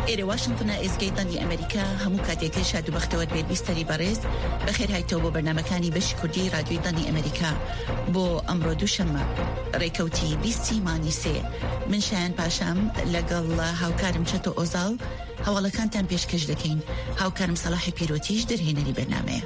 ئێرە واشنگتنە ئێسکەی دەنگی ئەمریکا هەموو کاتێکی شاد و بەختەوەر بێت بیستەری بەڕێز بەخێر هایتەوە بۆ بەرنامەکانی بەشی کوردی رادیۆی دەنگی ئەمریکا بۆ ئەمڕۆ دووشەممە ڕێکەوتی 20 مانگی سێ. من شایان پاشام لەگەڵ هاوکارم چەتۆ ئۆزاڵ هەواڵەکانتان پێشکەش دەکەین. هاوکارم سەلاحی پیرۆتیش دەرهێنەری بەرنامەیە.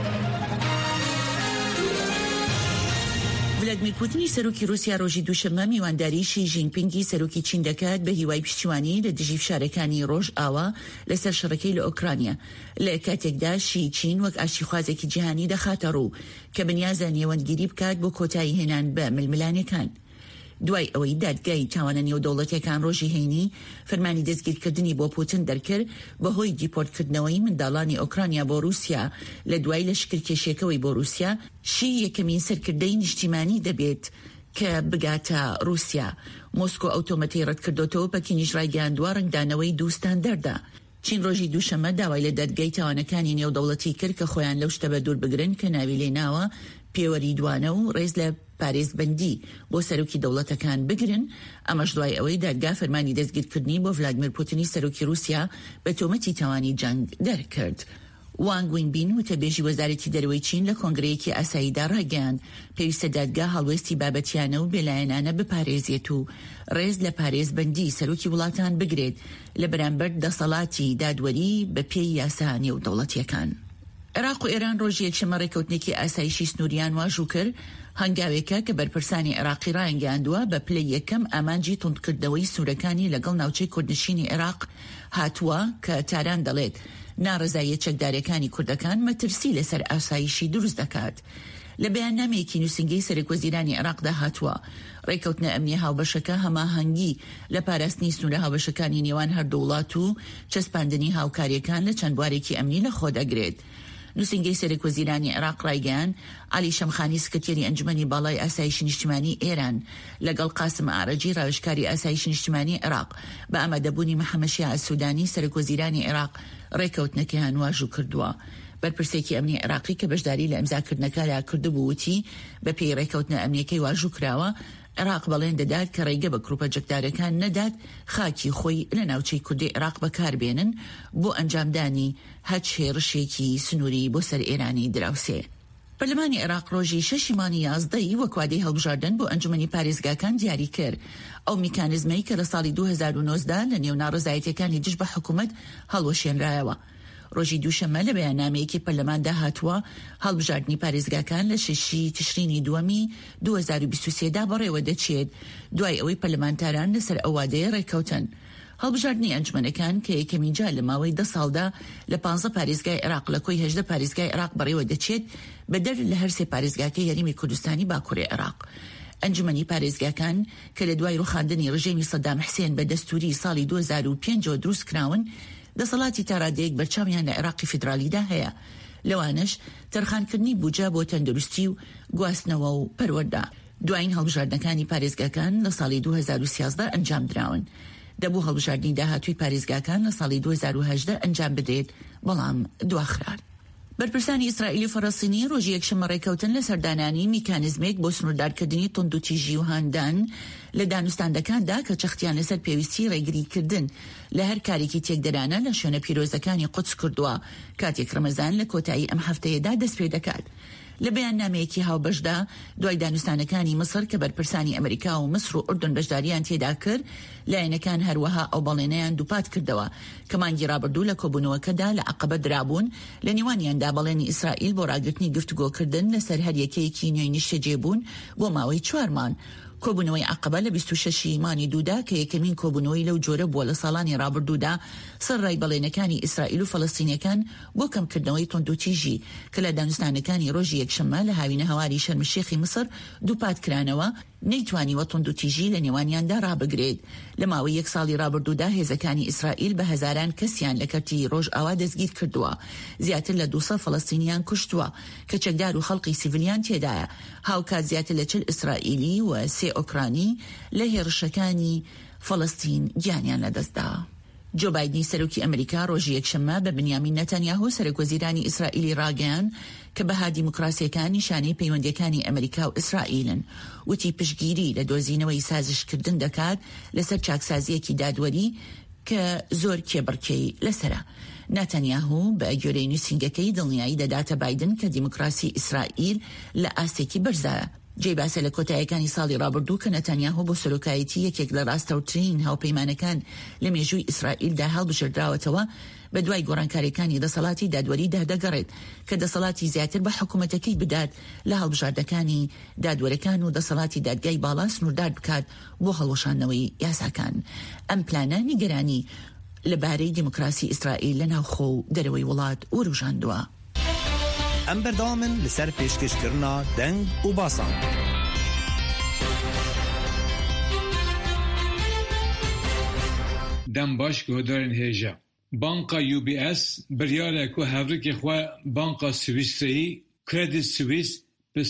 ڤلادیمیر پوتینی سەرۆکی رووسیا ڕۆژی دووشەممە میوانداری شی ژینپینگی سەرۆکی چین دەکات بە هیوای پشتیوانی لە دژی فشارەکانی ڕۆژ ئاوا لەسەر شەڕەکەی لە ئۆکرانیا، لە کاتێکدا شی چین وەک ئاشتیخوازێکی جیهانی دەخاتە ڕوو کە بنیازە نێوەندگیری بکات بۆ کۆتایی هێنان بە ململانەکان. دوای ئەوەی دادگای تاوانە نێودەوڵەتیەکان ڕۆژی هەینی فەرمانی دەستگیرکردنی بۆ پوتین دەرکرد بەهۆی دیپۆرتکردنەوەی منداڵانی ئۆکرانیا بۆ رووسیا لە دوای لەشکرکێشیەکەوەی بۆ رووسیا، شی یەکەمین سەرکردەی نیشتیمانی دەبێت کە بگاتە رووسیا. مۆسکۆ ئۆتۆمەتی ڕەتکردوتەوە پەکینیش ڕایگەاندووە ڕنگدانەوەی دووستان دەردا. چین ڕۆژی دووشەممە داوای لە دادگای تاوانەکانی نێودەوڵەتی کرد کە خۆیان لەو شتە بە دوور بگرن کە ناوی لێناوە پێوەری دوانە و ڕێز لە پارێزبەندی بۆ سەرۆکی دەوڵەتەکان بگرن. ئەمەش دوای ئەوەی دادگا فەرمانی دەستگیرکردنی بۆ ڤلادیمیر پوتینی سەرۆکی رووسیا بە تۆمەتی تاوانی جەنگ دەرکرد. وانگ وینبین وتەبێژی وەزارەتی دەرەوەی چین لە کۆنگرەیەکی ئاساییدا ڕاگەیاند پێویستە دادگا هەڵوێستی بابەتیانە و بێلایەنانە بپارێزێت و ڕێز لە پارێزبەندی سەرۆکی وڵاتان بگرێت لە بەرامبەر دەسەڵاتی دادوەری بە پێی یاسا نێودەوڵەتیەکان. عێراق و ئێران ڕۆژی یەکشەممە ڕێکەوتنێکی ئاسایشی سنووریان واژوو کرد، هەنگاوێکە کە بەرپرسانی عێراقی ڕایانگەاندووە بە پلەی یەکەم ئامانجی توندکردنەوەی سوورەکانی لەگەڵ ناوچەی کوردنشینی عێراق هاتووە کە تاران دەڵێت ناڕزاییە چەکدارەکانی کوردەکان مەترسی لەسەر ئاسایشی دروست دەکات. لە بەیاننامەیەکی نووسنگەی سەرۆکوەزیرانی عێراقدا هاتووە ڕێکەوتنە ئەمنیە هاوبەشەکە هەماهەنگی لە پاراستنی سنوورە هاوبەشەکانی نێوان هەردوو وڵات و چەسپاندنی هاوکاریەکان لە چەند بوارێکی ئەمنی لە خۆ دەگرێت. نووسنگەی سەرۆکوەزیرانی عێراق ڕایگەیاند عەلی شەمخانی سکرتێری ئەنجومەنی باڵای ئاسایشی نیشتیمانی ئێران لەگەڵ قاسم ئارەجی ڕاوێژکاری ئاسایشی نیشتیمانی عێراق بە ئامادەبوونی محەممەد ئەسوودانی سەرۆکوەزیرانی عێراق ڕێکەوتنەکەیان واژوو کردووە. بەرپرسێکی ئەمنی عێراقی کە بەشداری لە ئەمزاکردنەکە لا کردبوو وتی بە پێی ڕێکەوتنە ئەمنیەکەی واژوو کراوە عێراق بەڵێن دەدات کە ڕێگە بە گروپە جەکدارەکان نەدات خاکی خۆی لە ناوچەی کوردی عێراق بەکاربێنن بۆ ئەنجامدانی هەچ هێرشێکی سنووری بۆ سەر ئێرانی دراوسێ. پەرلەمانی عێراق ڕۆژی 6 مانگی 11 وەکوادەی هەڵبژاردن بۆ ئەنجومەنی پارێزگاکان دیاری کرد. ئەو میکانیزمەی کە لە ساڵی 2019 لە نێو ناڕزایەتیەکانی دژ بە حکوومەت هەڵوەشێنرایەوە. ڕۆژی دووشەممە لە بەیاننامەیەکی پەرلەماندا هاتووە هەڵبژاردننی پارێزگاکان لە 6 تشرینی دووەمی 2023دا بەڕێوە دەچێت دوای ئەوەی پەرلەمانتاران لەسەر ئەوادەیە ڕێکەوتن. هەڵبژاردننی ئەنجومەنەکان کە یەکەمین جار لە ماوەی 10 ساڵدا لە 15 پارێزگای عێراق لە کۆی 18 پارێزگای عێراق بەڕێوە دەچێت بەدەر لە هەر سێ پارێزگاکەی یاریمی کوردستانی باکووری عێراق. ئەنجومەنی پارێزگاکان کە لە دوای ڕوخاندنی ڕژێمی سەدام حسێن بە دەستوری ساڵی 2005 دروست کراون دەسەڵاتی تاڕادەیەک بەرچاویان لە عێراقی فیدرالیدا هەیە، لەوانش تەرخانکردنی بوجە بۆ تەندروستی و گواستنەوە و پەروەردا. دوایین هەڵبژاردنەکانی پارێزگاکان لە ساڵی 2013 ئەنجام دراون. دەبوو هەڵبژاردننی داهاتووی پارێزگاکان لە ساڵی 2018 ئەنجام بدرێت، بەڵام دواخران. بەرپرسانی ئیسرائیلی و فەڵەستینی ڕۆژی یەکشەممە ڕێکەوتن لە سەردانانی میکانیزمێک بۆ سنووردارکردنی توندوتیژی و هاندان لە دانوستاندەکاندا کە چەختیان لەسەر پێویستی ڕێگریکردن لە هەر کارێکی تێکدەرانە لە شوێنە پیرۆزەکانی قودس کردووە کاتێک ڕەمەزان لە کۆتایی ئەم هەفتەیەدا دەست پێ دەکات. لە بەیاننامەیەکی هاوبەشدا دوای دانوستانەکانی مسر کە بەرپرسانی ئەمریکا و مسر و ئوردن بەشداریان تێدا کرد، لایەنەکان هەروەها ئەو بەڵێنەیان دووپات کردەوە کە مانگی ڕابردوو لە کۆبوونەوەکەدا لە عەقەبە درابوون لە نێوانیاندا بەڵێنی ئیسرائیل بۆ ڕاگررتنی گفتوگۆکردن لەسەر هەر یەکەیەکی نوێی نیشتەجێبوون بۆ ماوەی 4 مانگ. کۆبوونەوەی عەقەبە لە 26 مانگی دوودا کە یەکەمین کۆبوونەوەی لەو جۆرە بووە لە ساڵانی ڕابردوودا سەرڕای بەڵێنەکانی ئیسرائیل و فەڵەستینیەکان بۆ کەمکردنەوەی توندوتیژی کە لە دانوستانەکانی ڕۆژی یەکشەممە لە هاوینە هەواری شەرمشێخی مسر دووپات کرانەوە نەیتوانیوە توندوتیژی لە نێوانیاندا ڕابگرێت. لە ماوەی 1 ساڵی ڕابردوودا هێزەکانی ئیسرائیل بە هەزاران کەسیان لە کەرتی ڕۆژ ئاوا دەستگیر کردووە، زیاتر لە 200 فەڵەستینیان کوشتووە کە چەکدار و خەڵقی سیڤیلیان تێدایە، هاوکات زیاتر لە 40 ئیسرائیلی و 3 ئۆکرانی لە هێرشەکانی فەڵەستین گیانیان لەدەستدا. جو بایدنی سەرۆکی ئەمریکا ڕۆژی یەکشەممە بە بنیامین نەتەنیاهو سەرۆکوەزیرانی ئیسرائیلی ڕاگەیاند کە بەها دیموکراسیەکان نیشانەی پەیوەندیەکانی ئەمریکا و ئیسرائیلن. وتی پشتگیری لە دۆزینەوەی سازشکردن دەکات لەسەر چاکسازیەکی دادوەری کە زۆر کێبڕکەی لەسرە. نەتەنیاهو بە گوێرەی نووسینگەکەی دڵنیایی دەداتە بایدن کە دیموکراسی ئیسرائیل لە ئاستێکی بەرزایە. جێی باسە لە کۆتاییەکانی ساڵی ڕابردوو کە نەتەنیاهو بۆ سەرۆکایەتی یەکێک لە ڕاستەوترین هاوپەیمانەکان لە مێژووی ئیسرائیلدا هەڵبژێردراوەتەوە بە دوای گۆڕانکاریەکانی دەسەڵاتی دادوەریدا دەگەڕێت کە دەسەڵاتی زیاتر بە حکوومەتەکەی بدات لە هەڵبژاردەکانی دادوەرەکان و دەسەڵاتی دادگای باڵا سنووردار بکات بۆ هەڵوەشاندنەوەی یاساکان. ئەم پلانە نیگەرانی لەبارەی دیموکراسی ئیسرائیل لە ناوخۆ و دەرەوەی وڵات وروژاندووە. ئەم بەردەوامن لەسەر پێشکەشکردنا دەنگ و باسان. دەم باش گۆدارên hêja. Banka UBS biryarek ku hevrikê xwe Banka Swîsreyî Credit Suisse bi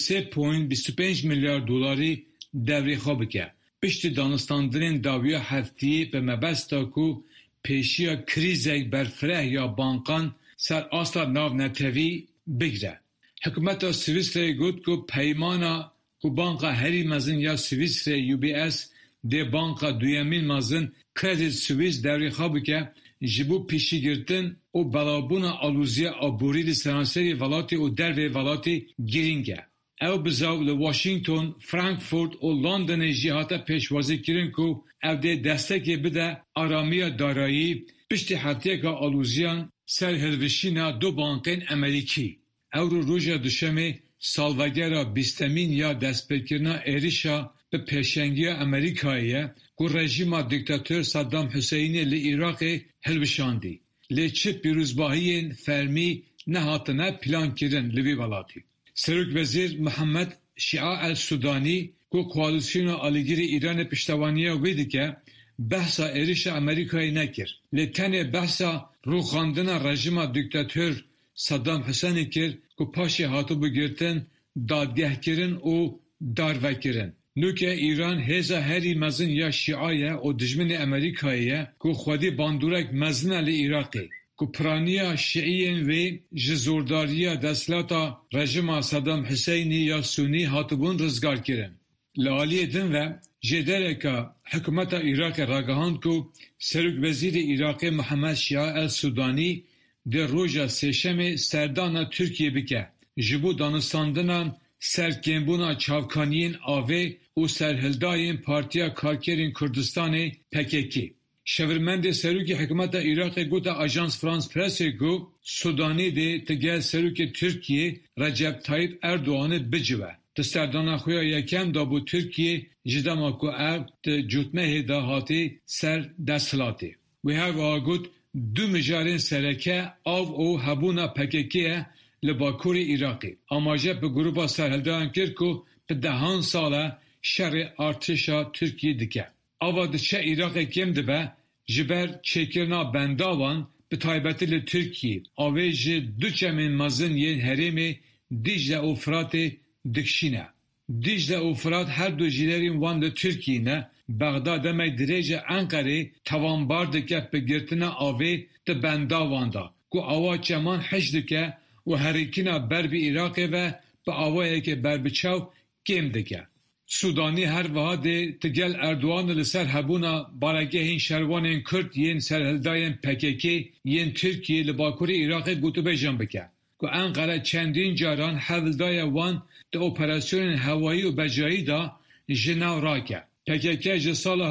3.25 milyar dolarî devrê xwe bike. Piştî danistandinên dawiya heftiyê bi mebesta ku pêşiya krîzek berfireh ya bankan ser asta navnetevî bigire. Hikûmeta Swîsreyê got ku peymana ku banka herî mezin ya Swîsreyê UBS dê banka duyemîn mezin Credit Suisse devrê xwe bike ji bo pêşîgirtin û belabûna alûziya aborî li seranserê welatê û dervê welatê girîng e. Ew bizav li Washington, Frankfurt û Londonê jî hate pêşwazîkirin ku ev dê destekê bide aramiya darayî piştî hefteyeka alûziyan ser hilvişîna du bankên Amerîkî. Ew roja duşemê salvegera bîstemîn ya destpêkirina êrişa bi pêşengiya Amerîkayê ye ku rejîma diktatör Saddam Hüseynê li Iraqê hilbişandî. Lê çi pîrozbahiyên fermî nehatine plankirin li vî welatî. Serokvezîr Muhammed Şia el-Sudanî ku koalîsyona alîgirî Îranê piştevaniya wê dike behsa êrişa Amerîkayê nekir. Lê tenê behsa rûxandina rejîma diktatör Saddam Hüseynê kir ku paşê hatibû girtin dadgehkirin û darvekirin. Nûke İran hêza herî mezin ya Şia ye û dijminê Amerîkayê ye ku xwedî bandorek mezin e li Iraqê. Ku piraniya Şiîyên wê ji zordariya desthilata rejima Saddam Hüseynî ya Sunî hatibûn rizgarkirin. Li aliyê din ve jê dereka hikûmeta Iraqê ragihand ku Serokvezîrê Iraqê Muhammed Şia el-Sudanî di roja sêşemê serdana Tirkiye bike ji bo danistandina serkêmbûna çavkaniyên avê û serhildayên Partiya Karkerên Kurdistanê PKK. Şevirmendê serokê hikûmeta Iraqê gote Ajans France Pressê ku Sudanî dê tigel serokê Tirkiye Recep Tayyip Erdoğan'ı bicive. Di serdana xwe ya yekem da bû Tirkiye ji dema ku ev di cotmehê de hatî ser desthilatê. Wê hev got du mijarên sereke av û hebûna PKK ye li Bakurê Iraqê. Amaje bi grupa serhildayan kir ku bi dehan sala şerê artişa Tirkiye dike. Ava diçe Iraqê kêm dibe ji ber çêkirina bendawan bi taybetî li Tirkiye avê ji du çemên mezin yên herêmê Dicle û Firatê dikşîne. Dicle û Firat her du jîlerên wan li Tirkiye ne. Bexda demek dirêja Enqerê tawanbar dike bi girtina avê di bendawan da ku awa çeman heş dike û herêkîna ber bi Iraqê ve bi awayekê berbiçav kêm dike. Sudanî her wiha dê tigel Erdoğanê li ser hebûna baregehên şervanên Kurd yên serhildayên PKK yên Tirkiye li Bakurê Iraqê gotûbêjan bike ku Enqere çendîn caran hevildaya wan di operasyonên hewayî û becayî da ji nav rake. PKK ji sala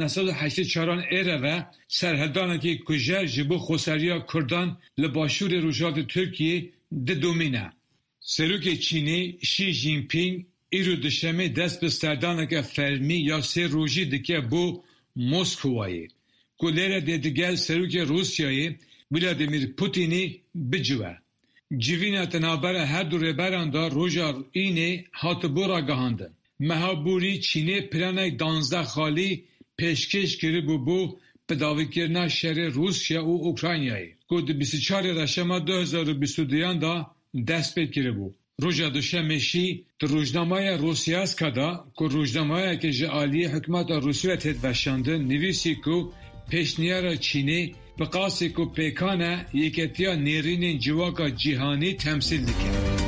1984 êre ve serhildanekî kujer ji bo xweseriya Kurdan li başûrê rojavê Tirkiye didomîne. Serokê Çînê Xi Jinping îro dişemê dest bi serdaneke fermî ya sê rojî dike bo Moskowayê ku lêre dê digel serokê Rusyayê Vladimir Putinî bicive. Civîna tenabera her du rêberan da roja înê hatibû ragihandin. Mehaborî Çînê planek 12 xalî pêşkêş kiribû bo pidavîkirina şerê Rusya û Ukraynayê ku di 24 reşema 2022 da dest pê kiribû. Roja duşemê şî di rojnamaya Rosyaska da ku rojnamayeke ji aliyê hikûmeta Rûsya tê veşandin nivîsî ku pêşniyara Çînê bi qasê ku pêkane yeketiya nêrînên civaka cîhanî temsîl dike.